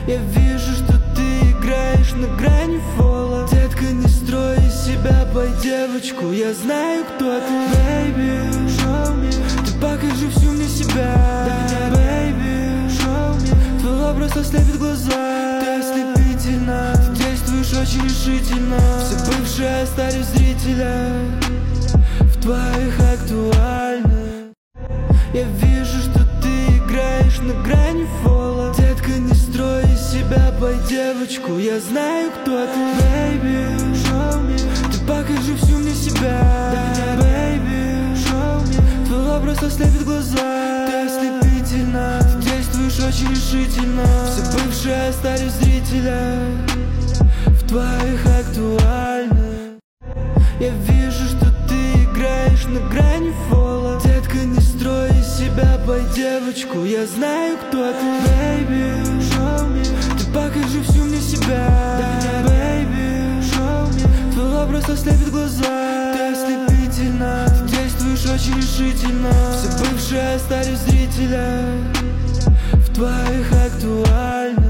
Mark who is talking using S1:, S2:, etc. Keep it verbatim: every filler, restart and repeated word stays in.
S1: Я вижу, что ты играешь на грани фола. Детка, не строй из себя пой-девочку. Я знаю, кто ты, baby, show me. Ты покажи всю мне себя, baby, show me. Твой образ ослепит глаза, ты ослепительна. Ты действуешь очень решительно. Все бывшие остались зрителя в твоих актуальных. Я вижу, что ты играешь на грани фола. Детка, не строй из себя пой-девочку. Я знаю, кто ты, baby, show me. Ты покажи всю мне себя, baby, show me. Твой образ ослепит глаза, ты ослепительна. Ты действуешь очень решительно. Все бывшие остались зрителя в твоих актуальных. Я вижу, что ты играешь на грани фола. Детка, не строй из себя пой-девочку. Я знаю, кто ты, baby, show me. Ты покажи всю мне себя, baby, show me. Твой образ ослепит глаза, ты ослепительна. Ты действуешь очень решительно. Все бывшие остались зрителя в твоих актуальных.